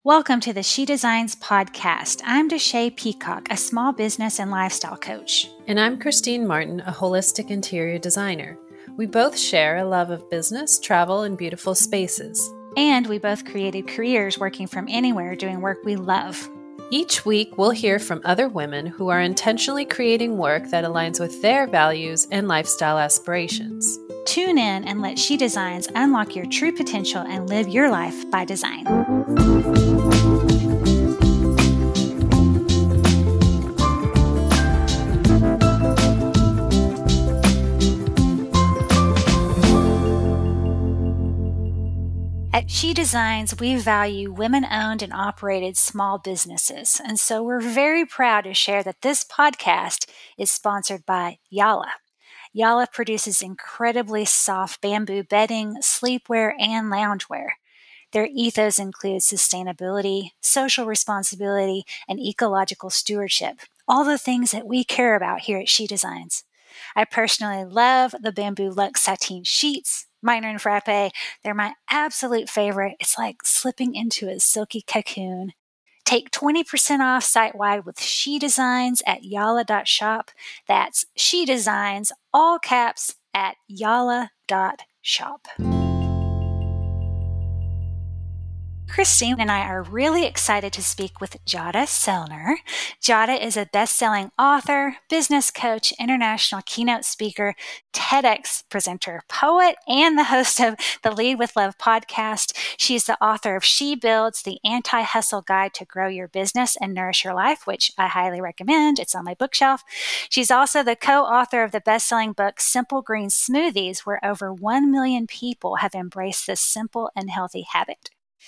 Welcome to the She Designs podcast. I'm Deshae Peacock, a small business and lifestyle coach. And I'm Christine Martin, a holistic interior designer. We both share a love of business, travel, and beautiful spaces. And we both created careers working from anywhere doing work we love. Each week, we'll hear from other women who are intentionally creating work that aligns with their values and lifestyle aspirations. Tune in and let She Designs unlock your true potential and live your life by design. At She Designs, we value women-owned and operated small businesses, and so we're very proud to share that this podcast is sponsored by Yala. Yala produces incredibly soft bamboo bedding, sleepwear, and loungewear. Their ethos includes sustainability, social responsibility, and ecological stewardship, all the things that we care about here at She Designs. I personally love the Bamboo Luxe sateen sheets. Mine are in frappe. They're my absolute favorite. It's like slipping into a silky cocoon. Take 20% off site-wide with She Designs at yala.shop. That's She Designs, all caps, at yala.shop. Christine and I are really excited to speak with Giada Sellner. Giada is a best-selling author, business coach, international keynote speaker, TEDx presenter, poet, and the host of the Lead with Love podcast. She's the author of She Builds, the Anti-Hustle Guide to Grow Your Business and Nourish Your Life, which I highly recommend. It's on my bookshelf. She's also the co-author of the best-selling book, Simple Green Smoothies, where over 1 million people have embraced this simple and healthy habit.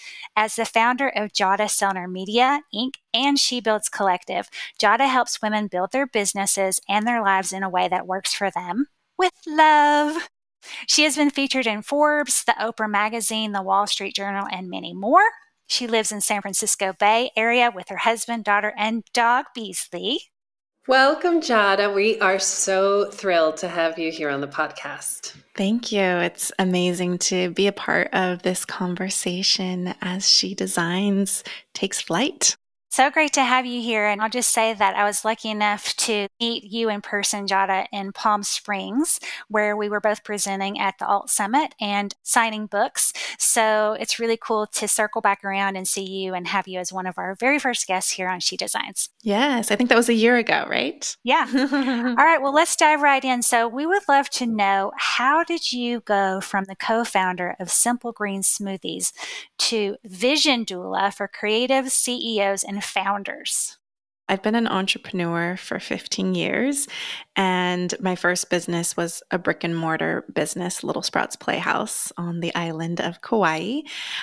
As the founder of Giada Sellner Media, Inc. and She Builds Collective, Giada helps women build their businesses and their lives in a way that works for them with love. She has been featured in Forbes, the Oprah Magazine, the Wall Street Journal, and many more. She lives in San Francisco Bay Area with her husband, daughter, and dog, Beasley. Welcome, Giada. We are so thrilled to have you here on the podcast. Thank you. It's amazing to be a part of this conversation as She Designs takes flight. So great to have you here. And I'll just say that I was lucky enough to meet you in person, Giada, in Palm Springs, where we were both presenting at the Alt Summit and signing books. So it's really cool to circle back around and see you and have you as one of our very first guests here on She Designs. Yes, I think that was a year ago, right? Yeah. All right. Well, let's dive right in. So we would love to know, how did you go from the co-founder of Simple Green Smoothies to vision doula for creative CEOs and founders? I've been an entrepreneur for 15 years, and my first business was a brick and mortar business, Little Sprouts Playhouse on the island of Kauai.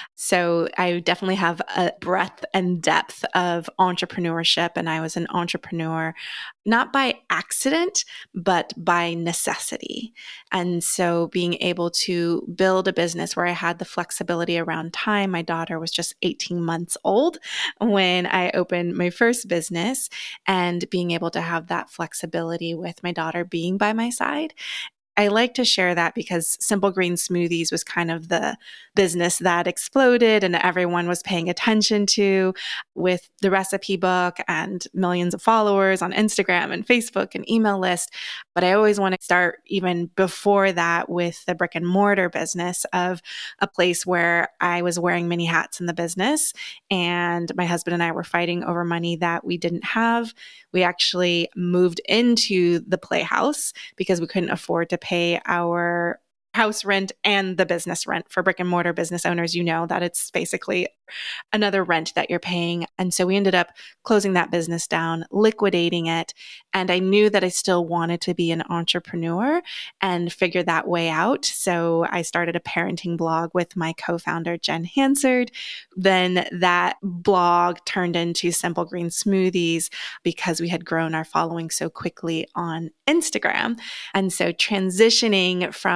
So I definitely have a breadth and depth of entrepreneurship, and I was an entrepreneur not by accident, but by necessity. And so being able to build a business where I had the flexibility around time, my daughter was just 18 months old when I opened my first business, and being able to have that flexibility with my daughter being by my side. I like to share that because Simple Green Smoothies was kind of the business that exploded and everyone was paying attention to, with the recipe book and millions of followers on Instagram and Facebook and email list. But I always want to start even before that with the brick and mortar business of a place where I was wearing many hats in the business, and my husband and I were fighting over money that we didn't have. We actually moved into the Playhouse because we couldn't afford to pay our house rent and the business rent. For brick and mortar business owners, you know that it's basically another rent that you're paying. And so we ended up closing that business down, liquidating it. And I knew that I still wanted to be an entrepreneur and figure that way out. So I started a parenting blog with my co-founder, Jen Hansard. Then that blog turned into Simple Green Smoothies because we had grown our following so quickly on Instagram. And so transitioning from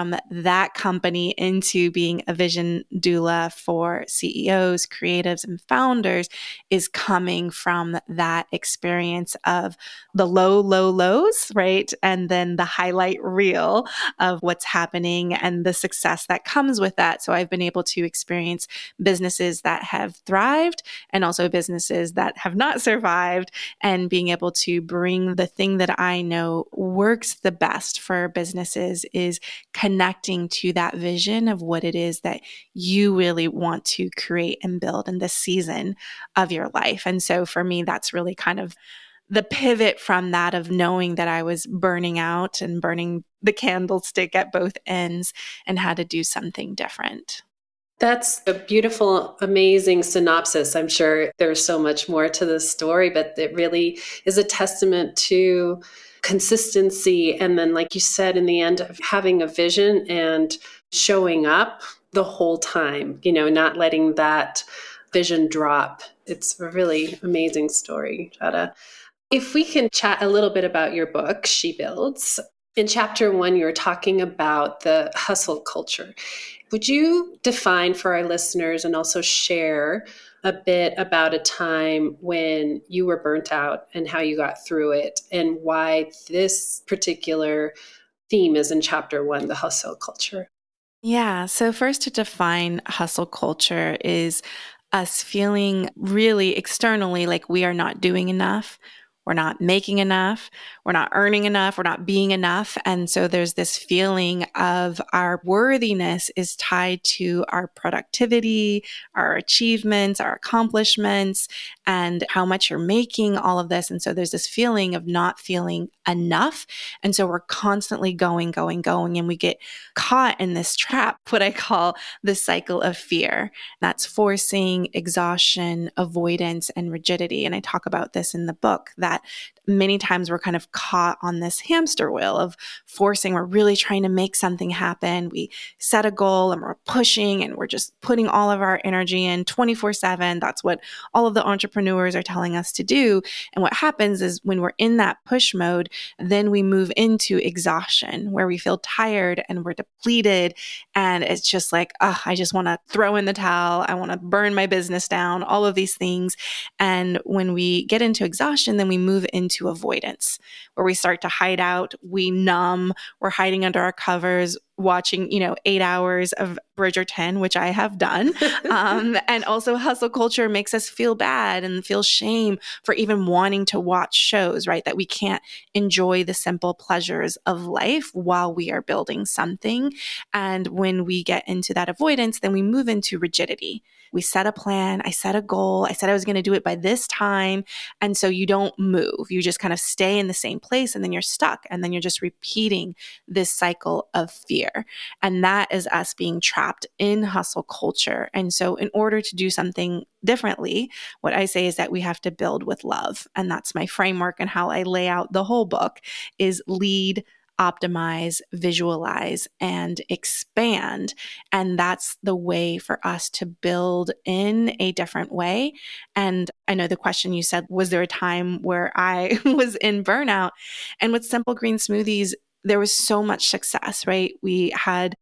that company into being a vision doula for CEOs, creatives, and founders is coming from that experience of the low, low lows, right? And then the highlight reel of what's happening and the success that comes with that. So I've been able to experience businesses that have thrived and also businesses that have not survived, and being able to bring the thing that I know works the best for businesses is connecting to that vision of what it is that you really want to create and build in this season of your life. And so for me, that's really kind of the pivot from that of knowing that I was burning out and burning the candlestick at both ends and had to do something different. That's a beautiful, amazing synopsis. I'm sure there's so much more to this story, but it really is a testament to consistency. And then, like you said, in the end, of having a vision and showing up the whole time, not letting that vision drop. It's a really amazing story, Giada. If we can chat a little bit about your book, She Builds. In chapter 1, you're talking about the hustle culture. Would you define for our listeners and also share a bit about a time when you were burnt out and how you got through it, and why this particular theme is in chapter 1, the hustle culture? Yeah. So first, to define hustle culture is us feeling really externally like we are not doing enough. We're not making enough. We're not earning enough. We're not being enough. And so there's this feeling of our worthiness is tied to our productivity, our achievements, our accomplishments, and how much you're making, all of this. And so there's this feeling of not feeling enough. And so we're constantly going, and we get caught in this trap, what I call the cycle of fear. That's forcing, exhaustion, avoidance, and rigidity. And I talk about this in the book, that many times we're kind of caught on this hamster wheel of forcing. We're really trying to make something happen. We set a goal and we're pushing and we're just putting all of our energy in 24/7. That's what all of the entrepreneurs are telling us to do. And what happens is when we're in that push mode, then we move into exhaustion where we feel tired and we're depleted. And it's just like, I just want to throw in the towel. I want to burn my business down, all of these things. And when we get into exhaustion, then we move into avoidance, where we start to hide out, we numb, we're hiding under our covers, watching, 8 hours of Bridgerton, which I have done. And also hustle culture makes us feel bad and feel shame for even wanting to watch shows, right? That we can't enjoy the simple pleasures of life while we are building something. And when we get into that avoidance, then we move into rigidity. We set a plan. I set a goal. I said I was going to do it by this time. And so you don't move. You just kind of stay in the same place, and then you're stuck. And then you're just repeating this cycle of fear. And that is us being trapped in hustle culture. And so in order to do something differently, what I say is that we have to build with love. And that's my framework, and how I lay out the whole book is lead, optimize, visualize, and expand. And that's the way for us to build in a different way. And I know the question you said, was there a time where I was in burnout? And with Simple Green Smoothies, there was so much success, right? We had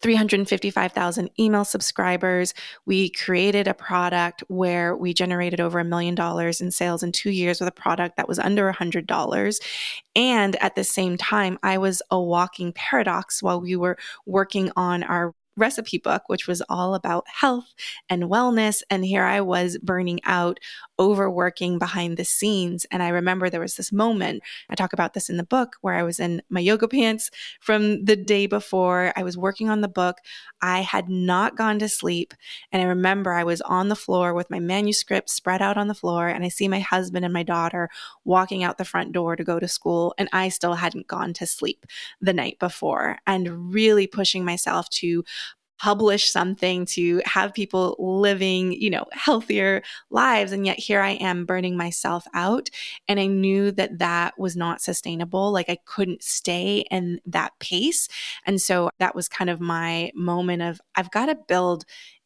355,000 email subscribers. We created a product where we generated over $1 million in sales in 2 years with a product that was under $100. And at the same time, I was a walking paradox while we were working on our recipe book, which was all about health and wellness. And here I was burning out, overworking behind the scenes. And I remember there was this moment, I talk about this in the book, where I was in my yoga pants from the day before. I was working on the book. I had not gone to sleep. And I remember I was on the floor with my manuscript spread out on the floor. And I see my husband and my daughter walking out the front door to go to school. And I still hadn't gone to sleep the night before, and really pushing myself to publish something, to have people living, healthier lives. And yet here I am burning myself out. And I knew that that was not sustainable. Like, I couldn't stay in that pace. And so that was kind of my moment of, I've got to build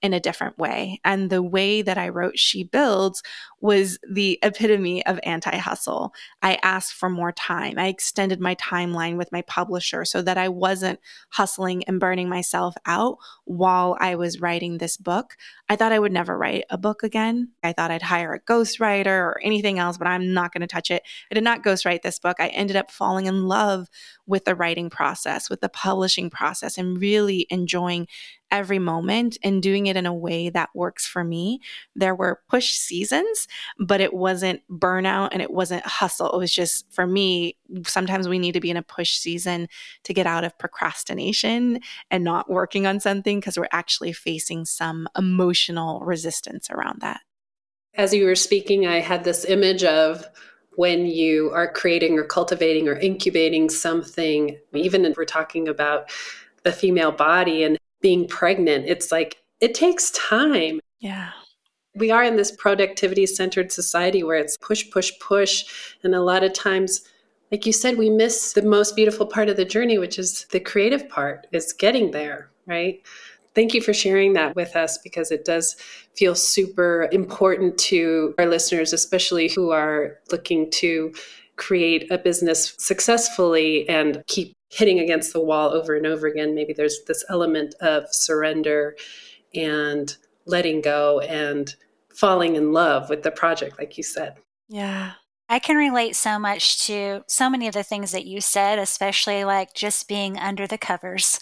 in a different way. And the way that I wrote She Builds was the epitome of anti-hustle. I asked for more time. I extended my timeline with my publisher so that I wasn't hustling and burning myself out while I was writing this book. I thought I would never write a book again. I thought I'd hire a ghostwriter or anything else, but I'm not going to touch it. I did not ghostwrite this book. I ended up falling in love with the writing process, with the publishing process, and really enjoying every moment and doing it in a way that works for me. There were push seasons, but it wasn't burnout and it wasn't hustle. It was just, for me, sometimes we need to be in a push season to get out of procrastination and not working on something because we're actually facing some emotional resistance around that. As you were speaking, I had this image of when you are creating or cultivating or incubating something, even if we're talking about the female body and being pregnant, it's like, it takes time. Yeah. We are in this productivity-centered society where it's push, push, push. And a lot of times, like you said, we miss the most beautiful part of the journey, which is the creative part, is getting there, right? Thank you for sharing that with us, because it does feel super important to our listeners, especially who are looking to create a business successfully and keep hitting against the wall over and over again. Maybe there's this element of surrender and letting go and falling in love with the project, like you said. Yeah. I can relate so much to so many of the things that you said, especially like just being under the covers.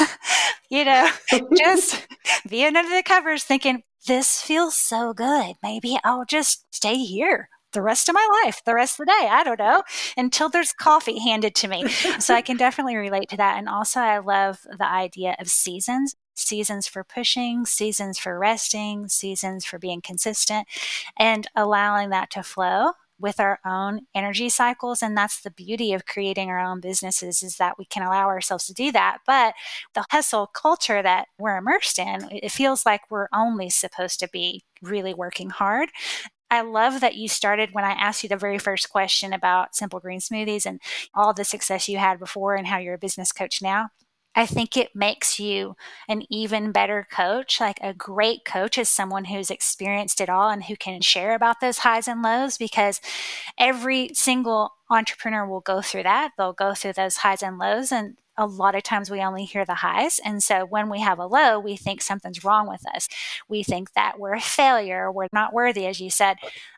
Just being under the covers thinking, this feels so good. Maybe I'll just stay here the rest of my life, the rest of the day. I don't know, until there's coffee handed to me. So I can definitely relate to that. And also I love the idea of seasons for pushing, seasons for resting, seasons for being consistent, and allowing that to flow with our own energy cycles. And that's the beauty of creating our own businesses, is that we can allow ourselves to do that. But the hustle culture that we're immersed in, it feels like we're only supposed to be really working hard. I love that you started when I asked you the very first question about Simple Green Smoothies and all the success you had before and how you're a business coach now. I think it makes you an even better coach. Like, a great coach is someone who's experienced it all and who can share about those highs and lows, because every single entrepreneur will go through that. They'll go through those highs and lows, and a lot of times we only hear the highs. And so when we have a low, we think something's wrong with us. We think that we're a failure, we're not worthy, as you said.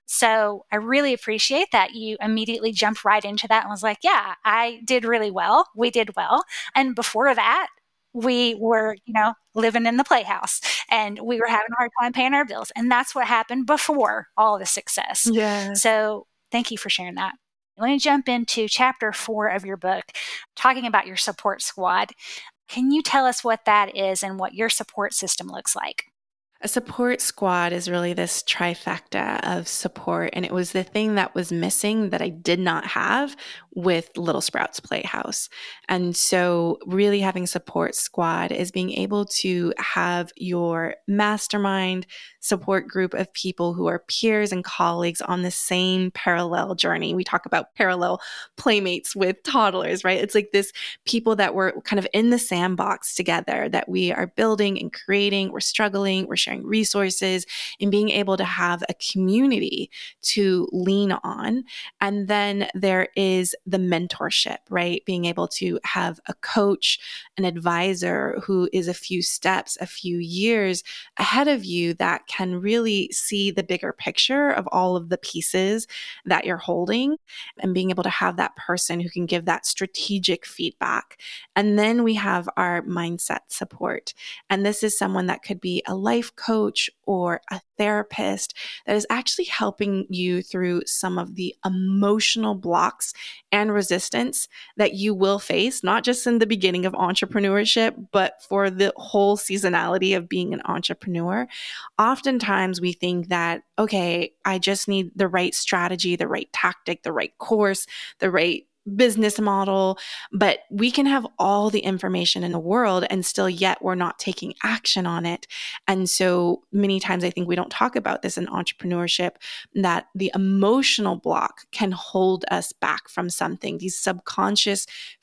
So I really appreciate that you immediately jumped right into that and was like, yeah, I did really well. We did well. And before that, we were, living in the playhouse and we were having a hard time paying our bills. And that's what happened before all the success. Yeah. So thank you for sharing that. Let me jump into chapter 4 of your book, talking about your support squad. Can you tell us what that is and what your support system looks like? A support squad is really this trifecta of support. And it was the thing that was missing that I did not have with Little Sprouts Playhouse. And so really having a support squad is being able to have your mastermind support group of people who are peers and colleagues on the same parallel journey. We talk about parallel playmates with toddlers, right? It's like this people that we're kind of in the sandbox together, that we are building and creating, we're struggling, we're sharing resources, and being able to have a community to lean on. And then there is the mentorship, right? Being able to have a coach, an advisor who is a few steps, a few years ahead of you, that can really see the bigger picture of all of the pieces that you're holding, and being able to have that person who can give that strategic feedback. And then we have our mindset support. And this is someone that could be a life coach or a therapist that is actually helping you through some of the emotional blocks and resistance that you will face, not just in the beginning of entrepreneurship, but for the whole seasonality of being an entrepreneur. Oftentimes we think that, okay, I just need the right strategy, the right tactic, the right course, the right business model, but we can have all the information in the world and still yet we're not taking action on it. And so many times I think we don't talk about this in entrepreneurship, that the emotional block can hold us back from something. These subconscious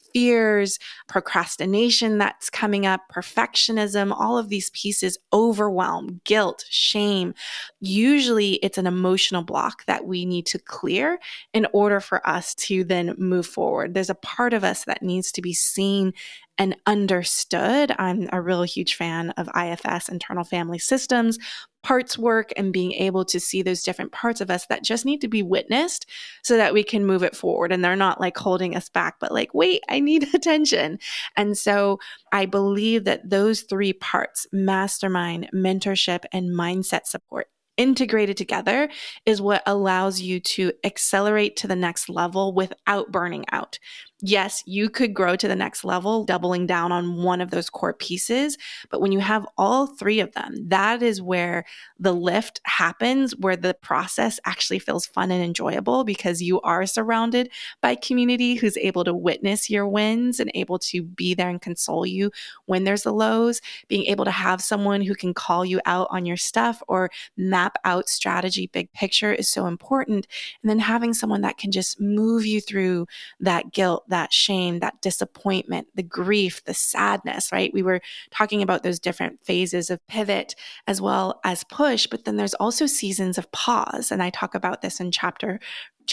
fears, procrastination that's coming up, perfectionism, all of these pieces, overwhelm, guilt, shame. Usually it's an emotional block that we need to clear in order for us to then move forward. There's a part of us that needs to be seen and understood. I'm a real huge fan of IFS, internal family systems, parts work, and being able to see those different parts of us that just need to be witnessed so that we can move it forward. And they're not like holding us back, but like, wait, I need attention. And so I believe that those three parts, mastermind, mentorship, and mindset support, integrated together is what allows you to accelerate to the next level without burning out. Yes, you could grow to the next level, doubling down on one of those core pieces. But when you have all three of them, that is where the lift happens, where the process actually feels fun and enjoyable because you are surrounded by community who's able to witness your wins and able to be there and console you when there's the lows, being able to have someone who can call you out on your stuff or map out strategy, big picture is so important. And then having someone that can just move you through that guilt, that shame, that disappointment, the grief, the sadness, right? We were talking about those different phases of pivot as well as push, but then there's also seasons of pause. And I talk about this in chapter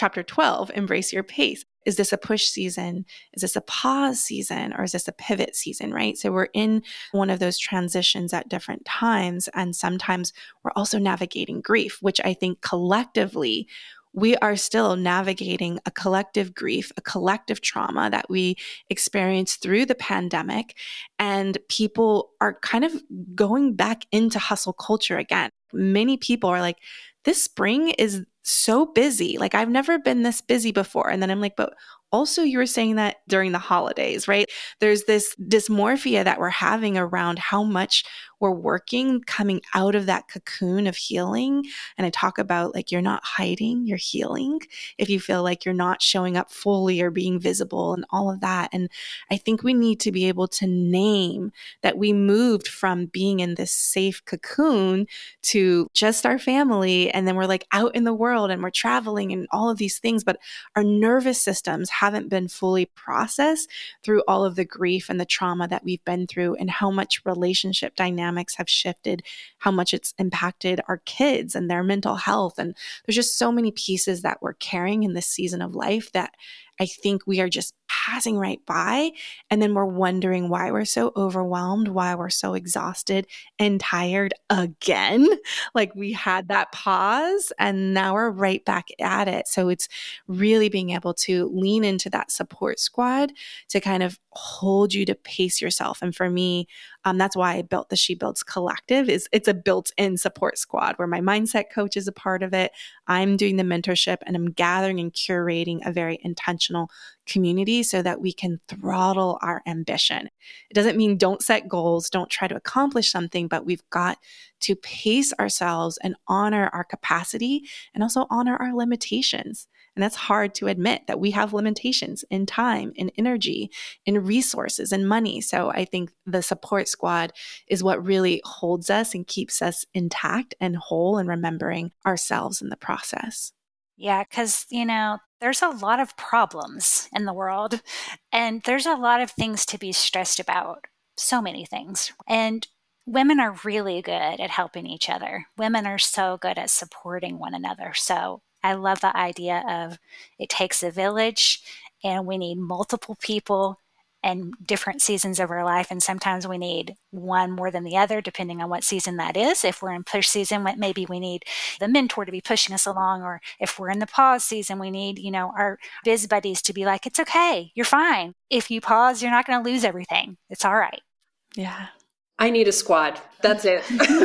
12, Embrace Your Pace. Is this a push season? Is this a pause season? Or is this a pivot season, right? So we're in one of those transitions at different times. And sometimes we're also navigating grief, which I think collectively we are still navigating a collective grief, a collective trauma that we experienced through the pandemic. And people are kind of going back into hustle culture again. Many people are like, this spring is so busy. Like, I've never been this busy before. And then I'm like, but also you were saying that during the holidays, right? There's this dysmorphia that we're having around how much we're working coming out of that cocoon of healing. And I talk about like, you're not hiding, you're healing. If you feel like you're not showing up fully or being visible and all of that. And I think we need to be able to name that we moved from being in this safe cocoon to just our family. And then we're like out in the world and we're traveling and all of these things, but our nervous systems haven't been fully processed through all of the grief and the trauma that we've been through and how much relationship dynamics have shifted, how much it's impacted our kids and their mental health. And there's just so many pieces that we're carrying in this season of life that I think we are just passing right by. And then we're wondering why we're so overwhelmed, why we're so exhausted and tired again. Like we had that pause and now we're right back at it. So it's really being able to lean into that support squad to kind of hold you to pace yourself. And for me, that's why I built the She Builds Collective. It's a built-in support squad where my mindset coach is a part of it. I'm doing the mentorship and I'm gathering and curating a very intentional community so that we can throttle our ambition. It doesn't mean don't set goals, don't try to accomplish something, but we've got to pace ourselves and honor our capacity and also honor our limitations. And that's hard to admit that we have limitations in time, in energy, in resources, and money. So I think the support squad is what really holds us and keeps us intact and whole and remembering ourselves in the process. Yeah, because, there's a lot of problems in the world and there's a lot of things to be stressed about. So many things. And women are really good at helping each other. Women are so good at supporting one another. So I love the idea of it takes a village and we need multiple people and different seasons of our life. And sometimes we need one more than the other, depending on what season that is. If we're in push season, maybe we need the mentor to be pushing us along. Or if we're in the pause season, we need, our biz buddies to be like, it's okay, you're fine. If you pause, you're not going to lose everything. It's all right. Yeah. I need a squad. That's it.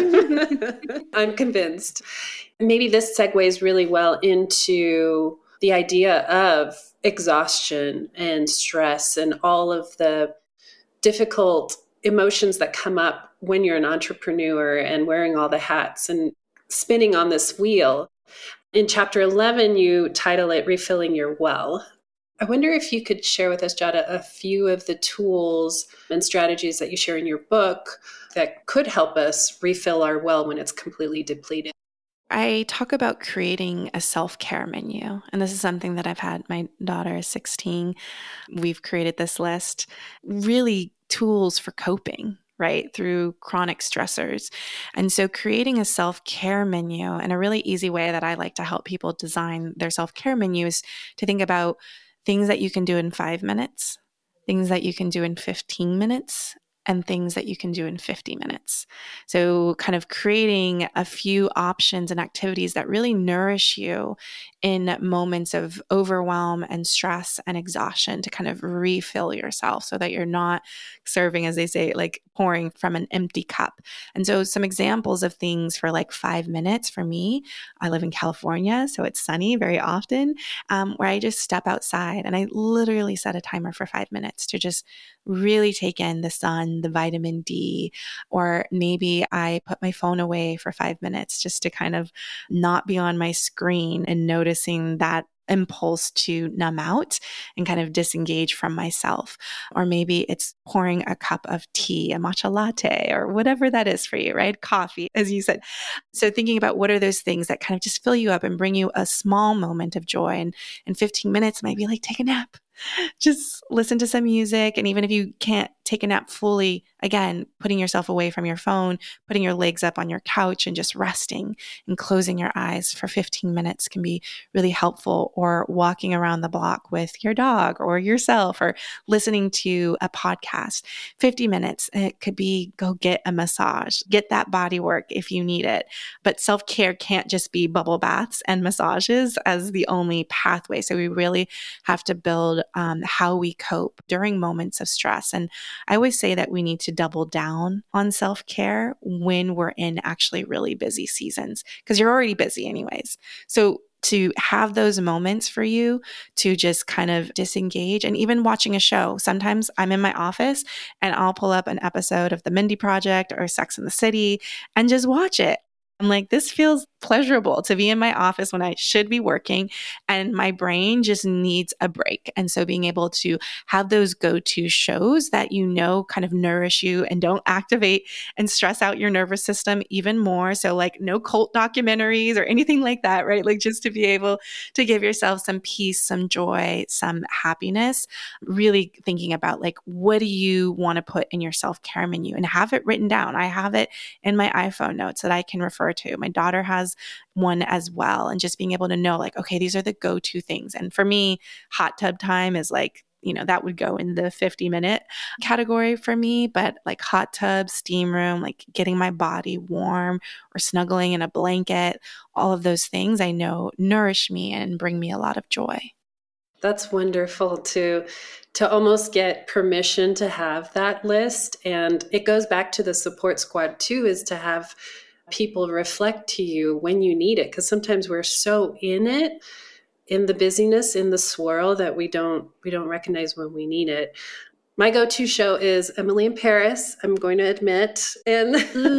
I'm convinced. Maybe this segues really well into the idea of exhaustion and stress and all of the difficult emotions that come up when you're an entrepreneur and wearing all the hats and spinning on this wheel. In chapter 11, you title it Refilling Your Well. I wonder if you could share with us, Giada, a few of the tools and strategies that you share in your book that could help us refill our well when it's completely depleted. I talk about creating a self-care menu. And this is something that I've had. My daughter is 16. We've created this list, really tools for coping, right, through chronic stressors. And so creating a self-care menu, and a really easy way that I like to help people design their self-care menu is to think about things that you can do in 5 minutes, things that you can do in 15 minutes, and things that you can do in 50 minutes. So kind of creating a few options and activities that really nourish you in moments of overwhelm and stress and exhaustion to kind of refill yourself so that you're not serving, as they say, like pouring from an empty cup. And so some examples of things for like 5 minutes for me, I live in California, so it's sunny very often, where I just step outside and I literally set a timer for 5 minutes to just really take in the sun, the vitamin D, or maybe I put my phone away for 5 minutes just to kind of not be on my screen and noticing that impulse to numb out and kind of disengage from myself. Or maybe it's pouring a cup of tea, a matcha latte, or whatever that is for you, right? Coffee, as you said. So thinking about what are those things that kind of just fill you up and bring you a small moment of joy. And in 15 minutes, maybe like take a nap. Just listen to some music. And even if you can't take a nap fully, again, putting yourself away from your phone, putting your legs up on your couch and just resting and closing your eyes for 15 minutes can be really helpful. Or walking around the block with your dog or yourself, or listening to a podcast. 50 minutes, it could be go get a massage, get that body work if you need it. But self-care can't just be bubble baths and massages as the only pathway. So we really have to build how we cope during moments of stress. And I always say that we need to double down on self-care when we're in actually really busy seasons, because you're already busy anyways. So to have those moments for you to just kind of disengage, and even watching a show. Sometimes I'm in my office and I'll pull up an episode of The Mindy Project or Sex and the City and just watch it. I'm like, this feels pleasurable to be in my office when I should be working, and my brain just needs a break. And so being able to have those go-to shows that you know kind of nourish you and don't activate and stress out your nervous system even more. So like no cult documentaries or anything like that, right? Like just to be able to give yourself some peace, some joy, some happiness, really thinking about like, what do you want to put in your self-care menu, and have it written down. I have it in my iPhone notes that I can refer to. My daughter has one as well. And just being able to know like, okay, these are the go-to things. And for me, hot tub time is like, that would go in the 50-minute category for me. But like hot tub, steam room, like getting my body warm or snuggling in a blanket, all of those things I know nourish me and bring me a lot of joy. That's wonderful to almost get permission to have that list. And it goes back to the support squad too, is to have people reflect to you when you need it. Because sometimes we're so in it, in the busyness, in the swirl, that we don't recognize when we need it. My go-to show is Emily in Paris, I'm going to admit. And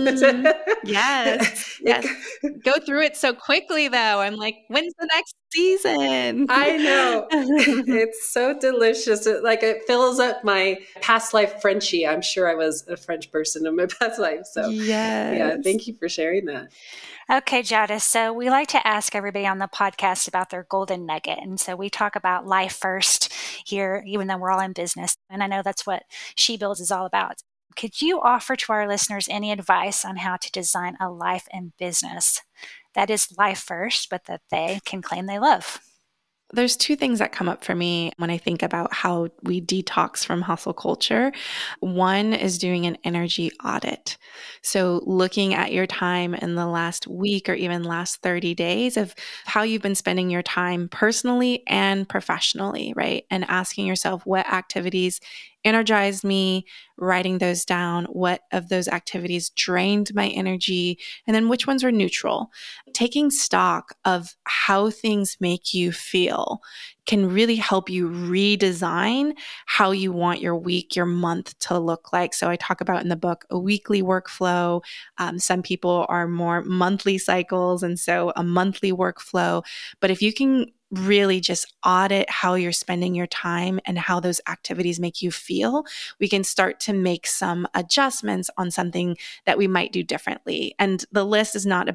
yes. Go through it so quickly, though. I'm like, when's the next season? I know. It's so delicious. It fills up my past life Frenchie. I'm sure I was a French person in my past life. So yeah, thank you for sharing that. Okay, Giada. So we like to ask everybody on the podcast about their golden nugget. And so we talk about life first here, even though we're all in business. And I know that's what She Builds is all about. Could you offer to our listeners any advice on how to design a life and business that is life first, but that they can claim they love? There's two things that come up for me when I think about how we detox from hustle culture. One is doing an energy audit. So looking at your time in the last week or even last 30 days of how you've been spending your time personally and professionally, right? And asking yourself what activities energized me, writing those down, what of those activities drained my energy, and then which ones were neutral. Taking stock of how things make you feel can really help you redesign how you want your week, your month to look like. So I talk about in the book a weekly workflow. Some people are more monthly cycles, and so a monthly workflow. But if you can really just audit how you're spending your time and how those activities make you feel, we can start to make some adjustments on something that we might do differently. And the list is not about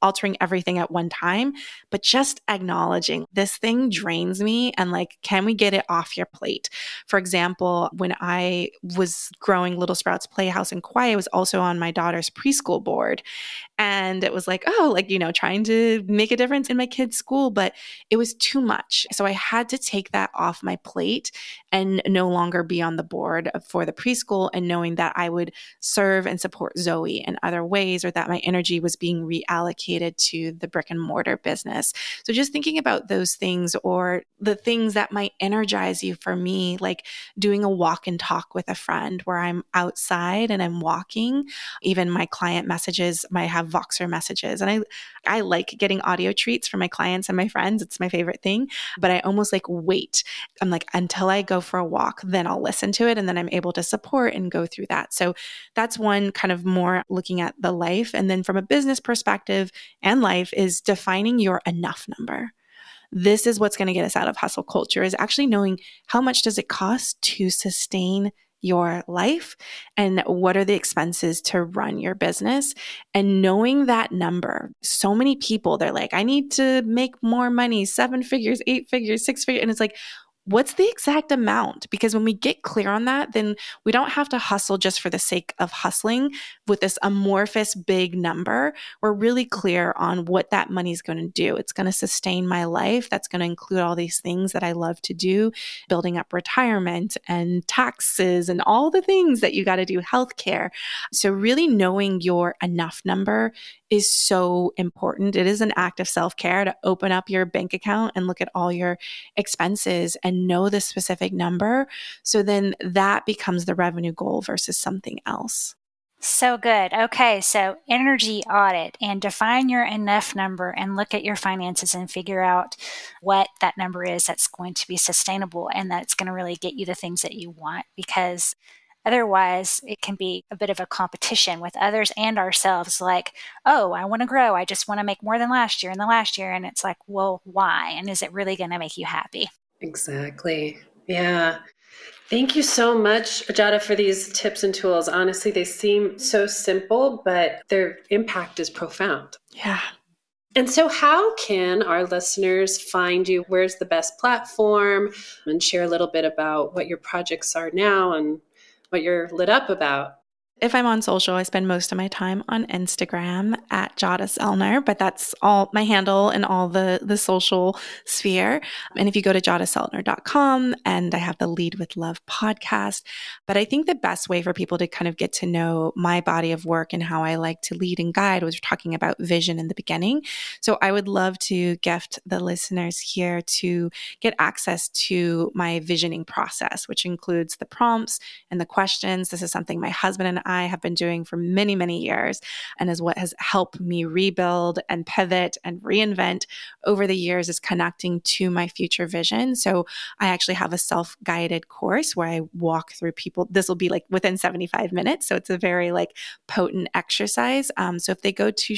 altering everything at one time, but just acknowledging this thing drains me and like, can we get it off your plate? For example, when I was growing Little Sprouts Playhouse in Kauai, I was also on my daughter's preschool board. And it was like, oh, like, trying to make a difference in my kid's school, but it was too much. So I had to take that off my plate and no longer be on the board for the preschool, and knowing that I would serve and support Zoe in other ways, or that my energy was being reallocated to the brick and mortar business. So just thinking about those things, or the things that might energize you. For me, like doing a walk and talk with a friend where I'm outside and I'm walking. Even my client messages might have Voxer messages. And I like getting audio treats for my clients and my friends. It's my favorite thing. But I almost like wait. I'm like, until I go for a walk, then I'll listen to it. And then I'm able to support and go through that. So that's one kind of more looking at the life. And then from a business perspective and life is defining your enough number. This is what's going to get us out of hustle culture, is actually knowing how much does it cost to sustain your life and what are the expenses to run your business, and knowing that number. So many people, they're like, I need to make more money, 7 figures, 8 figures, 6 figures. And it's like, what's the exact amount? Because when we get clear on that, then we don't have to hustle just for the sake of hustling with this amorphous big number. We're really clear on what that money is going to do. It's going to sustain my life. That's going to include all these things that I love to do, building up retirement and taxes and all the things that you got to do, healthcare. So really knowing your enough number is so important. It is an act of self-care to open up your bank account and look at all your expenses and know the specific number. So then that becomes the revenue goal versus something else. So good. Okay. So energy audit and define your enough number and look at your finances and figure out what that number is that's going to be sustainable and that's going to really get you the things that you want, because otherwise, it can be a bit of a competition with others and ourselves. Like, oh, I want to grow. I just want to make more than last year and the last year. And it's like, well, why? And is it really going to make you happy? Exactly. Yeah. Thank you so much, Ajada, for these tips and tools. Honestly, they seem so simple, but their impact is profound. Yeah. And so how can our listeners find you? Where's the best platform? And share a little bit about what your projects are now and what you're lit up about. If I'm on social, I spend most of my time on Instagram at Jada Selner, but that's all my handle in all the social sphere. And if you go to jadaselner.com, and I have the Lead with Love podcast, but I think the best way for people to kind of get to know my body of work and how I like to lead and guide was talking about vision in the beginning. So I would love to gift the listeners here to get access to my visioning process, which includes the prompts and the questions. This is something my husband and I have been doing for many, many years, and is what has helped me rebuild and pivot and reinvent over the years, is connecting to my future vision. So I actually have a self-guided course where I walk through people. This will be like within 75 minutes. So it's a very like potent exercise. So if they go to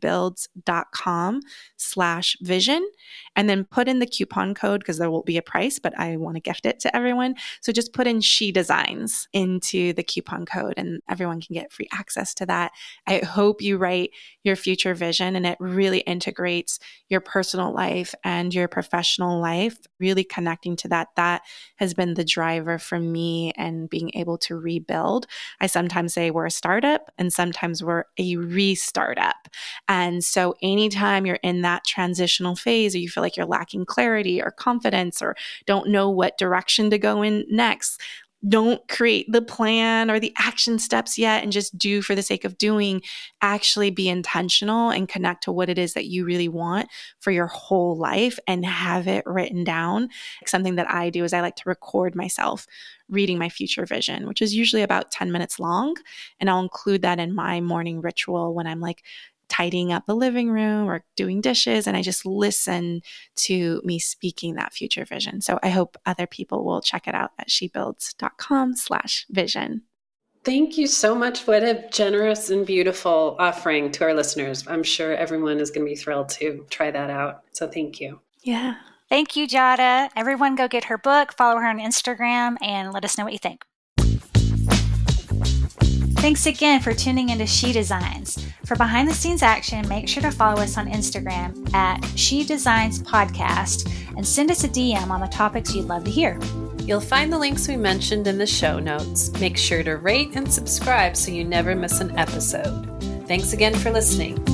shebuilds.com/vision and then put in the coupon code, because there will be a price, but I want to gift it to everyone. So just put in She Designs into the coupon code and everyone can get free access to that. I hope you write your future vision and it really integrates your personal life and your professional life, really connecting to that. That has been the driver for me and being able to rebuild. I sometimes say we're a startup and sometimes we're a re-startup. And so anytime you're in that transitional phase or you feel like you're lacking clarity or confidence or don't know what direction to go in next, don't create the plan or the action steps yet and just do for the sake of doing. Actually be intentional and connect to what it is that you really want for your whole life and have it written down. Something that I do is I like to record myself reading my future vision, which is usually about 10 minutes long. And I'll include that in my morning ritual when I'm like tidying up the living room or doing dishes. And I just listen to me speaking that future vision. So I hope other people will check it out at shebuilds.com/vision. Thank you so much. What a generous and beautiful offering to our listeners. I'm sure everyone is going to be thrilled to try that out. So thank you. Yeah. Thank you, Jada. Everyone go get her book, follow her on Instagram, and let us know what you think. Thanks again for tuning into She Designs. For behind the scenes action, make sure to follow us on Instagram at She Designs Podcast and send us a DM on the topics you'd love to hear. You'll find the links we mentioned in the show notes. Make sure to rate and subscribe so you never miss an episode. Thanks again for listening.